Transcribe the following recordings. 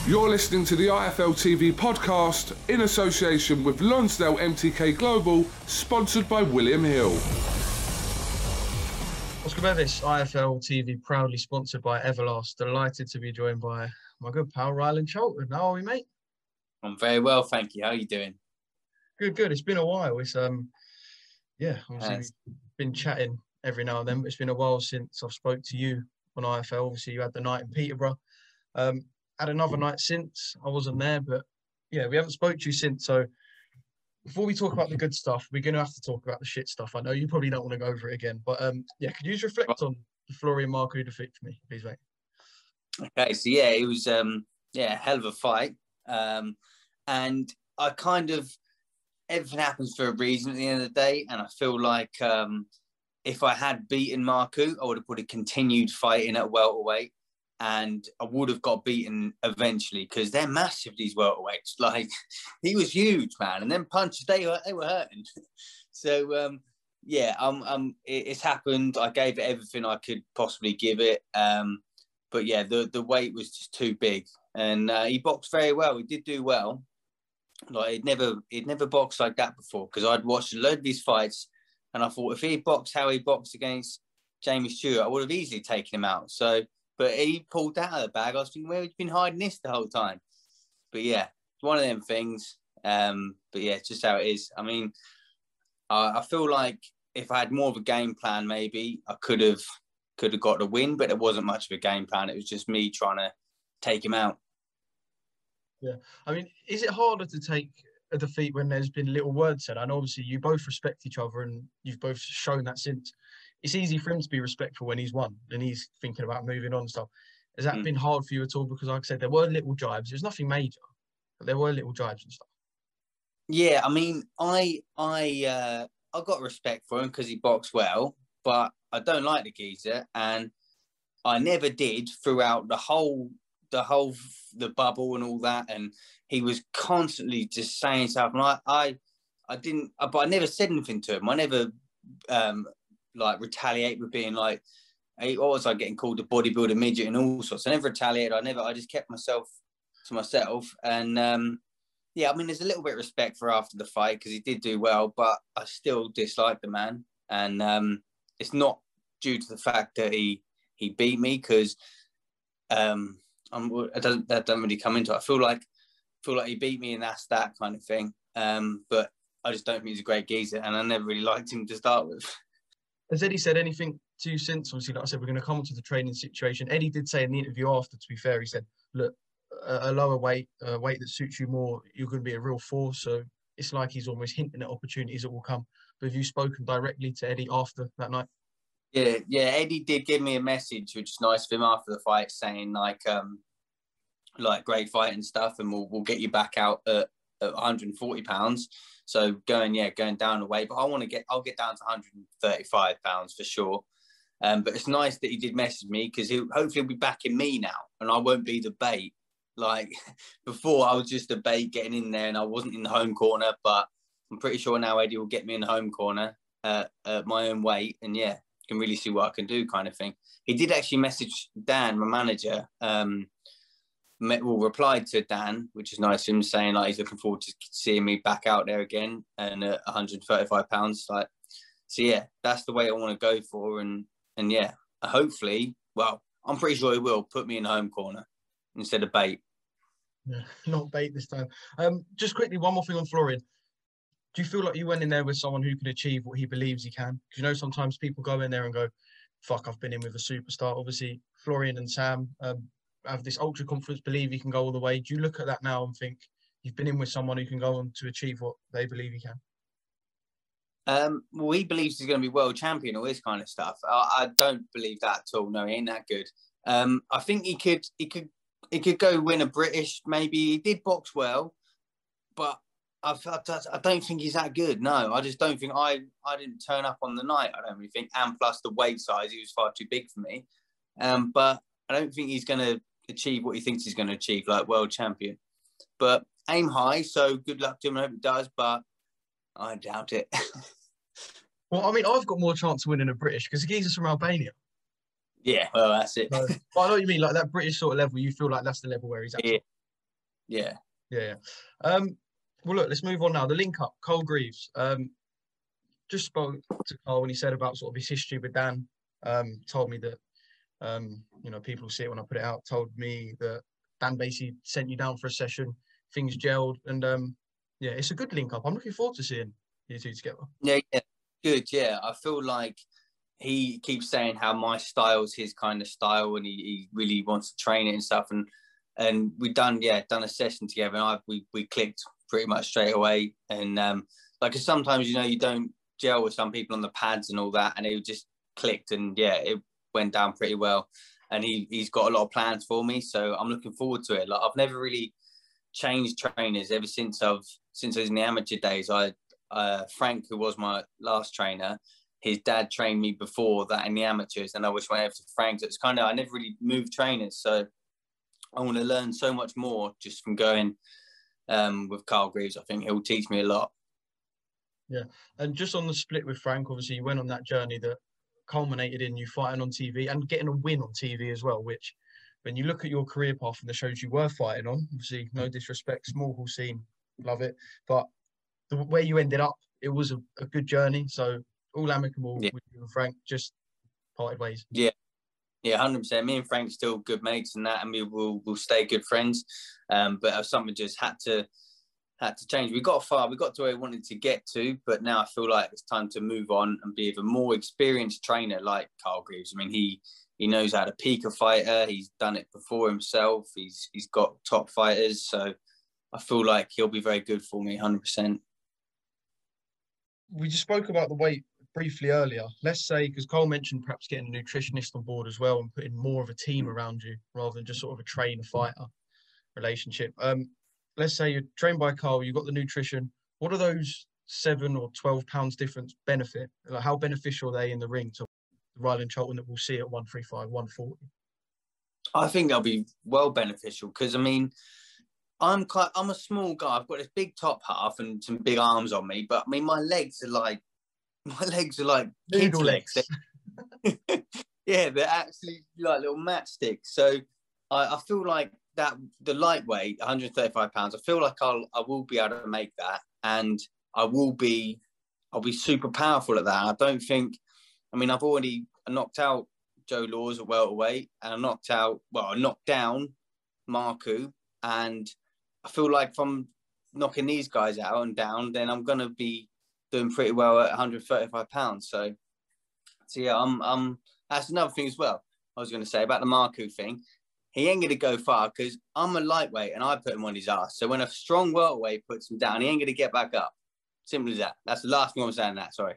You're listening to the IFL TV podcast in association with Lonsdale MTK Global, sponsored by William Hill. Oscar Bevis, IFL TV, proudly sponsored by Everlast. Delighted to be joined by my good pal, Ryland Cholton. How are we, mate? I'm very well, thank you. How are you doing? Good. It's been a while. It's obviously we've been chatting every now and then, but it's been a while since I've spoke to you on IFL. Obviously, you had the night in Peterborough. Had another night since. I wasn't there, but yeah, we haven't spoke to you since. So before we talk about the good stuff, we're going to have to talk about the shit stuff. I know you probably don't want to go over it again, but could you just reflect on the Florian Marku defeat for me, please, mate? Okay, so yeah, it was a hell of a fight, and I kind of everything happens for a reason at the end of the day, and I feel like if I had beaten Marku, I would have put a continued fighting at welterweight. And I would have got beaten eventually because they're massive, these welterweights. Like, he was huge, man. And then punches, they were hurting. So, it's happened. I gave it everything I could possibly give it. But yeah, the weight was just too big. And he boxed very well. He did do well. Like, he'd never boxed like that before because I'd watched a load of his fights. And I thought if he boxed how he boxed against Jamie Stewart, I would have easily taken him out. So, but he pulled that out of the bag. I was thinking, where have you been hiding this the whole time? But yeah, it's one of them things. But yeah, it's just how it is. I mean, I feel like if I had more of a game plan, maybe I could have got the win, but it wasn't much of a game plan. It was just me trying to take him out. Yeah. I mean, is it harder to take a defeat when there's been little words said? And obviously you both respect each other and you've both shown that since. It's easy for him to be respectful when he's won and he's thinking about moving on and stuff. Has that been hard for you at all? Because like I said, there were little jibes. There's nothing major, but there were little jibes and stuff. Yeah, I mean, I got respect for him because he boxed well, but I don't like the geezer, and I never did throughout the bubble and all that. And he was constantly just saying stuff, and I didn't, but I never said anything to him. I never retaliate with being like, what was I getting called a bodybuilder midget and all sorts. I never retaliated. I just kept myself to myself. And I mean, there's a little bit of respect for after the fight because he did do well, but I still dislike the man. And it's not due to the fact that he beat me because that doesn't really come into it. I feel like he beat me and that's that kind of thing. But I just don't think he's a great geezer, and I never really liked him to start with. Has Eddie said anything to you since? Obviously, like I said, we're going to come to the training situation. Eddie did say in the interview after, to be fair, he said, look, a lower weight, a weight that suits you more, you're going to be a real force. So it's like he's almost hinting at opportunities that will come. But have you spoken directly to Eddie after that night? Yeah, Eddie did give me a message, which is nice of him after the fight, saying like great fight and stuff, and we'll get you back out at 140 pounds. So going down the weight, but I'll get down to 135 pounds for sure. But it's nice that he did message me because hopefully he'll be backing me now, and I won't be the bait. Like before, I was just a bait getting in there, and I wasn't in the home corner. But I'm pretty sure now Eddie will get me in the home corner at my own weight, and yeah, can really see what I can do, kind of thing. He did actually message Dan, my manager. Replied to Dan, which is nice of him, saying like he's looking forward to seeing me back out there again and at 135 pounds. Like, so yeah, that's the way I want to go for, and yeah, hopefully, well, I'm pretty sure he will put me in the home corner instead of bait. Yeah, not bait this time. Just quickly, one more thing on Florian. Do you feel like you went in there with someone who can achieve what he believes he can? Because sometimes people go in there and go, "Fuck, I've been in with a superstar." Obviously, Florian and Sam have this ultra confidence, believe he can go all the way. Do you look at that now and think you've been in with someone who can go on to achieve what they believe he can? Well, he believes he's going to be world champion, all this kind of stuff. I don't believe that at all. No, he ain't that good. I think he could go win a British. Maybe he did box well, but I don't think he's that good. No, I just don't think I didn't turn up on the night. I don't really think, and plus the weight size, he was far too big for me. But I don't think he's going to achieve what he thinks he's going to achieve, like world champion. But aim high, so good luck to him. I hope he does, but I doubt it. Well, I mean, I've got more chance of winning a British because the geezer's from Albania. Yeah, well, that's it. So, but I know what you mean, like that British sort of level, you feel like that's the level where he's at. Yeah, Yeah. Yeah. Well, look, let's move on now. The link up, Cole Greaves. Just spoke to Cole when he said about sort of his history with Dan. Told me that, you know, people see it when I put it out. Told me that Dan basically sent you down for a session. Things gelled, and yeah, it's a good link up. I'm looking forward to seeing you two together. Yeah, good. Yeah, I feel like he keeps saying how my style is his kind of style, and he really wants to train it and stuff. And we done a session together, and we clicked pretty much straight away. And like, cause sometimes, you know, you don't gel with some people on the pads and all that, and it just clicked, and yeah, it went down pretty well. And he's got a lot of plans for me, so I'm looking forward to it. Like, I've never really changed trainers ever since I was in the amateur days. Frank, who was my last trainer, his dad trained me before that in the amateurs, and I wish went over to Frank. So it's kind of, I never really moved trainers, so I want to learn so much more just from going with Carl Greaves. I think he'll teach me a lot. Yeah, and just on the split with Frank, obviously you went on that journey that culminated in you fighting on TV and getting a win on TV as well, which when you look at your career path and the shows you were fighting on, obviously no disrespect, small hall scene, love it, but the way you ended up, it was a good journey. So all amicable with you and Frank, just parted ways. Yeah, 100%. Me and Frank still good mates and that, and we'll stay good friends. But something just had to change. We got far, we got to where we wanted to get to, but now I feel like it's time to move on and be a more experienced trainer like Carl Greaves. I mean, he knows how to peak a fighter. He's done it before himself. He's got top fighters, so I feel like he'll be very good for me, 100%. We just spoke about the weight briefly earlier. Let's say, because Cole mentioned perhaps getting a nutritionist on board as well and putting more of a team around you rather than just sort of a trainer-fighter relationship. Let's say you're trained by Carl, you've got the nutrition. What are those 7 or 12 pounds difference benefit? Like, how beneficial are they in the ring to Ryland Charlton that we'll see at 135, 140? I think they'll be well beneficial because, I mean, I'm a small guy. I've got this big top half and some big arms on me, but I mean, my legs are like kids' legs. Yeah, they're actually like little matchsticks. So I feel like that the lightweight, 135 pounds, I feel like I will be able to make that, and I'll be super powerful at that. I don't think, I mean, I've already knocked out Joe Laws at welterweight, and I knocked down Marku, and I feel like if I'm knocking these guys out and down, then I'm going to be doing pretty well at 135 pounds. So yeah, I'm that's another thing as well. I was going to say about the Marku thing. He ain't going to go far because I'm a lightweight and I put him on his ass. So when a strong welterweight puts him down, he ain't going to get back up. Simple as that. That's the last thing I'm saying. That, sorry.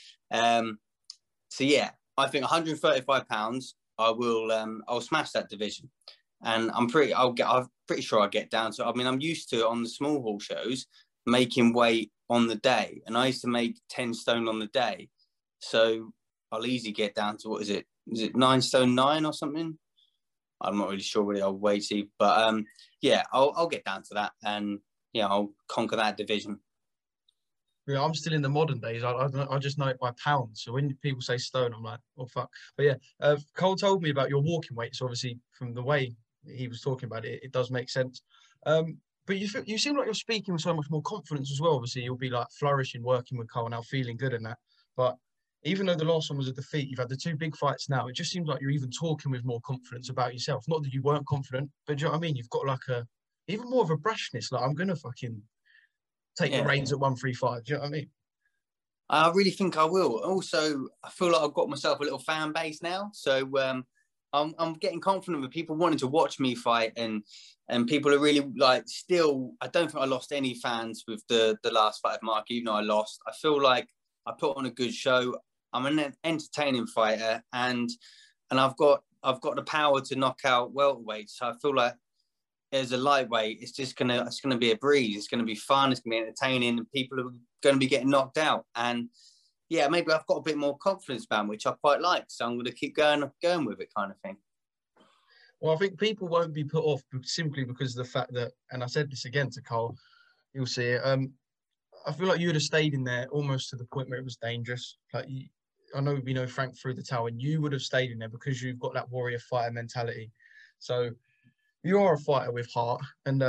So yeah, I think 135 pounds, I'll smash that division, and I'm pretty sure I'll get down. So I mean, I'm used to on the small hall shows making weight on the day, and I used to make 10 stone on the day. So I'll easily get down to, what is it? Is it 9 stone 9 or something? I'm not really sure what I'll weigh to, but yeah, I'll get down to that, and yeah, I'll conquer that division. Yeah, I'm still in the modern days. I just know it by pounds. So when people say stone, I'm like, oh fuck. But yeah, Cole told me about your walking weight. So obviously, from the way he was talking about it, it does make sense. But you seem like you're speaking with so much more confidence as well. Obviously, you'll be like flourishing working with Cole now, feeling good in that. But even though the last one was a defeat, you've had the 2 big fights now. It just seems like you're even talking with more confidence about yourself. Not that you weren't confident, but do you know what I mean? You've got like even more of a brashness. Like, I'm going to fucking take the reins at 135. Do you know what I mean? I really think I will. Also, I feel like I've got myself a little fan base now. So I'm getting confident with people wanting to watch me fight, and people are really like, still, I don't think I lost any fans with the last fight of Mark, even though I lost. I feel like I put on a good show. I'm an entertaining fighter, and I've got the power to knock out welterweights. So I feel like as a lightweight, it's gonna be a breeze. It's gonna be fun. It's gonna be entertaining, and people are gonna be getting knocked out. And yeah, maybe I've got a bit more confidence about me, which I quite like. So I'm gonna keep going with it, kind of thing. Well, I think people won't be put off simply because of the fact that, and I said this again to Cole, you'll see it. I feel like you would have stayed in there almost to the point where it was dangerous. Like, I know we know Frank threw the towel, and you would have stayed in there because you've got that warrior fighter mentality. So you are a fighter with heart, and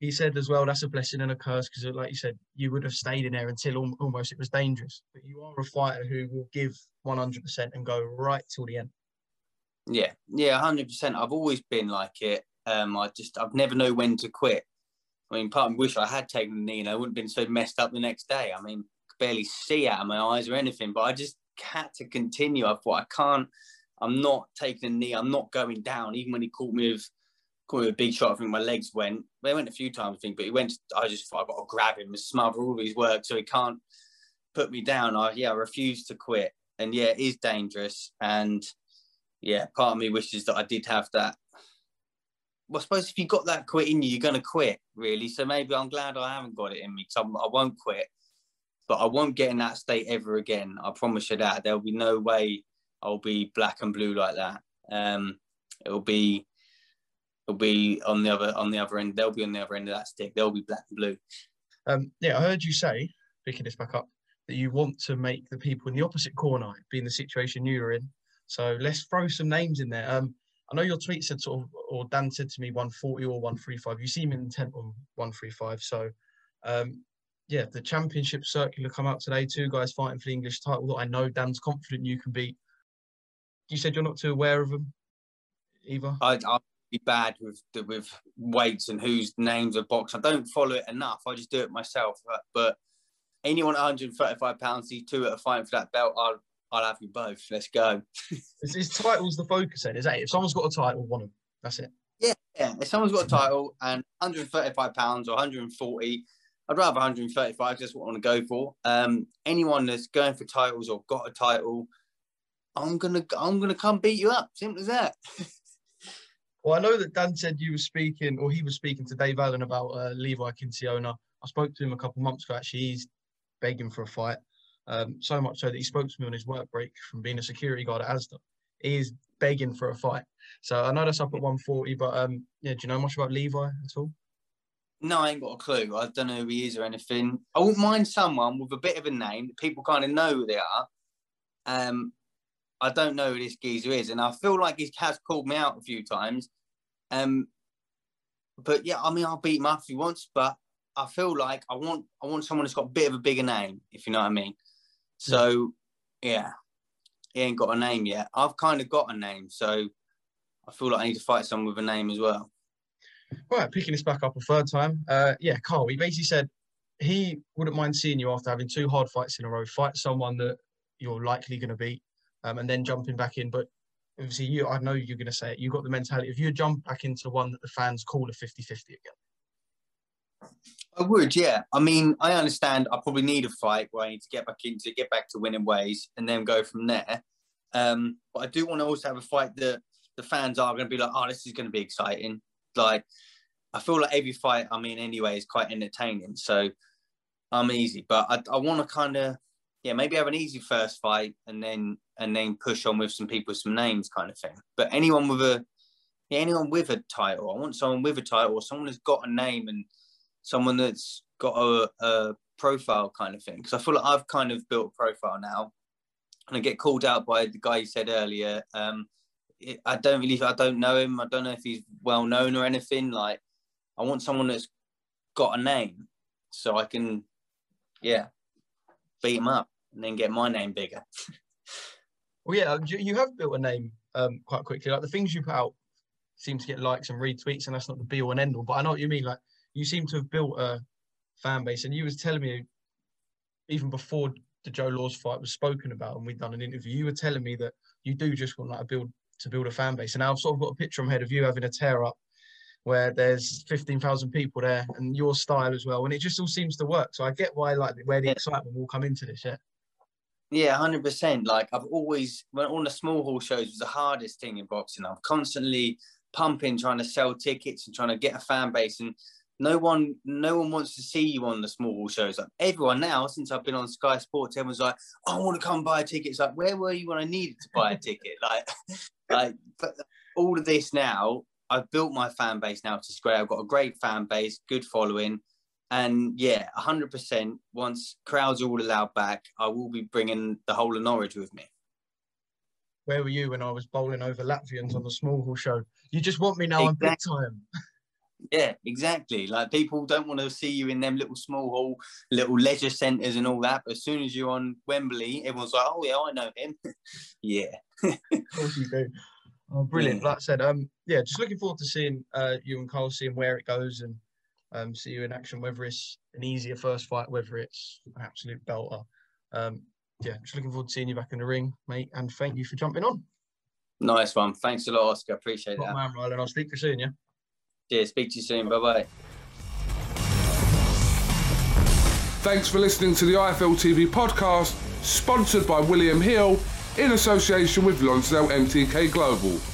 he said as well, that's a blessing and a curse because, like you said, you would have stayed in there until almost it was dangerous. But you are a fighter who will give 100% and go right till the end. Yeah, 100%. I've always been like it. I've never known when to quit. I mean, part of me wish I had taken the knee and I wouldn't have been so messed up the next day. I mean, I could barely see out of my eyes or anything, but I just had to continue. I thought, I'm not taking a knee. I'm not going down. Even when he caught me with a big shot, I think my legs went. They went a few times, I think, but I just thought I've got to grab him and smother all of his work so he can't put me down. I refused to quit. And yeah, it is dangerous. And yeah, part of me wishes that I did have that. Well, I suppose if you got that quit in you, you're going to quit, really. So maybe I'm glad I haven't got it in me because I won't quit. But I won't get in that state ever again. I promise you that. There'll be no way I'll be black and blue like that. It'll be on the other end. They'll be on the other end of that stick. They'll be black and blue. I heard you say, picking this back up, that you want to make the people in the opposite corner be in the situation you were in. So let's throw some names in there. I know your tweet said or Dan said to me 140 or 135. You seem intent on 135. So, the championship circular come out today. 2 guys fighting for the English title that I know Dan's confident you can beat. You said you're not too aware of them either? I'll be bad with weights and whose names are boxed. I don't follow it enough. I just do it myself. But anyone at 135 pounds, these 2 that are fighting for that belt, I'll have you both. Let's go. Is titles the focus then? Is that it? If someone's got a title, one of them. That's it. Yeah. If someone's got a title and 135 pounds or 140, I'd rather 135. That's what I want to go for. Anyone that's going for titles or got a title, I'm gonna come beat you up. Simple as that. Well, I know that Dan said he was speaking to Dave Allen about Levi Kinciona. I spoke to him a couple of months ago. Actually, he's begging for a fight. So much so that he spoke to me on his work break from being a security guard at Asda. He is begging for a fight. So I know that's up at 140, but do you know much about Levi at all? No, I ain't got a clue. I don't know who he is or anything. I wouldn't mind someone with a bit of a name that people kind of know who they are. I don't know who this geezer is, and I feel like he has called me out a few times. But yeah, I mean, I'll beat him up if he wants, but I feel like I want someone that's got a bit of a bigger name, if you know what I mean. So, yeah, he ain't got a name yet. I've kind of got a name, so I feel like I need to fight someone with a name as well. Right, picking this back up a third time. Carl, he basically said he wouldn't mind seeing you after having 2 hard fights in a row, fight someone that you're likely going to beat, and then jumping back in. But obviously, I know you're going to say it. You've got the mentality. If you jump back into one that the fans call a 50-50 again. I would, yeah. I mean, I understand I probably need a fight where I need to get back to winning ways and then go from there. But I do want to also have a fight that the fans are going to be like, oh, this is going to be exciting. Like, I feel like every fight I'm in anyway is quite entertaining. So I'm easy. But I want to kind of, maybe have an easy first fight and then push on with some people, some names kind of thing. But anyone with a title, I want someone with a title or someone that's got a name and someone that's got a profile kind of thing. Because I feel like I've kind of built a profile now and I get called out by the guy you said earlier. I don't know him. I don't know if he's well known or anything. Like, I want someone that's got a name so I can, beat him up and then get my name bigger. Well, yeah, you have built a name quite quickly. Like, the things you put out seem to get likes and retweets, and that's not the be all and end all. But I know what you mean. Like, you seem to have built a fan base, and you was telling me even before the Joe Laws fight was spoken about, and we'd done an interview. You were telling me that you do just want to build a fan base, and now I've sort of got a picture in my head of you having a tear up where there's 15,000 people there, and your style as well, and it just all seems to work. So I get where the excitement will come into this. Yeah, 100%. Like, I've always, when on the small hall shows was the hardest thing in boxing. I'm constantly pumping, trying to sell tickets and trying to get a fan base, and no one wants to see you on the small hall shows. Like, everyone now, since I've been on Sky Sports, everyone's like, I want to come buy a ticket. It's like, where were you when I needed to buy a ticket? But all of this now, I've built my fan base now to square. I've got a great fan base, good following. And 100%, once crowds are all allowed back, I will be bringing the whole of Norwich with me. Where were you when I was bowling over Latvians on the small hall show? You just want me now. Exactly. I'm big time. Yeah, exactly. Like, people don't want to see you in them little small hall, little leisure centres and all that. But as soon as you're on Wembley, everyone's like, "Oh yeah, I know him." Yeah. Of course you do. Oh, brilliant. Yeah. Like I said, just looking forward to seeing you and Carl, seeing where it goes, and see you in action, whether it's an easier first fight, whether it's an absolute belter. Just looking forward to seeing you back in the ring, mate, and thank you for jumping on. Nice one. Thanks a lot, Oscar. Appreciate that. Man, Rylan, I'll speak to you soon, yeah? Cheers. Speak to you soon. Bye-bye. Thanks for listening to the IFL TV podcast, sponsored by William Hill in association with Lonsdale MTK Global.